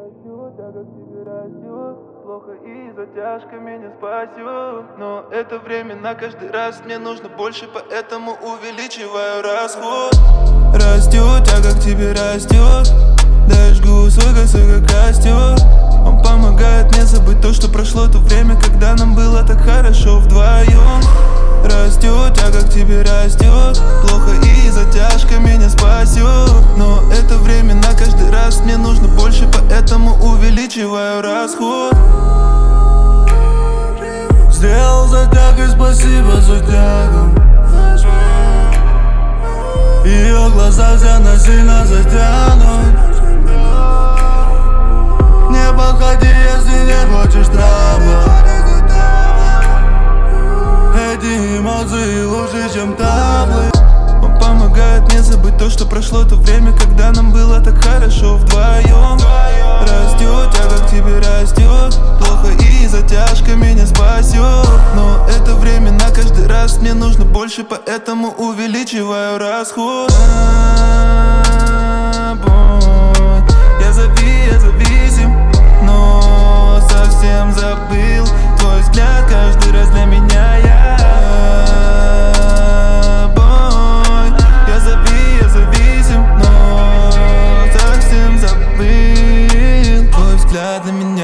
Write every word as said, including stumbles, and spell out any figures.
растет, тяга к тебе растет. Плохо и затяжка меня спасет. Но это временно каждый раз мне нужно больше, поэтому увеличиваю расход. Растет, тяга к тебе растет. Да, жгу свой косой как костер. Он помогает мне забыть то, что прошло то время, когда нам было так хорошо вдвоем. Растет, тяга к тебе растет. Плохо и затяжка меня спасет. Но это временно каждый раз мне нужно больше, поэтому увеличиваю расход. Сделал затягой, спасибо за тягу. Ее глаза все насильно затянут. Не подходи, если не хочешь трабла. Эти эмоции лучше, чем таблы. Он помогает мне забыть то, что прошло то время, когда нам было так хорошо вдвоем. Растет, тяга к тебе растет. Плохо и затяжка меня спасет. Но это временно каждый раз мне нужно больше, поэтому увеличиваю расход. Я зави, я зависим, но совсем забыл твой взгляд каждый раз для меня. Я бой, я зави, я зависим, но совсем забыл твой взгляд для меня.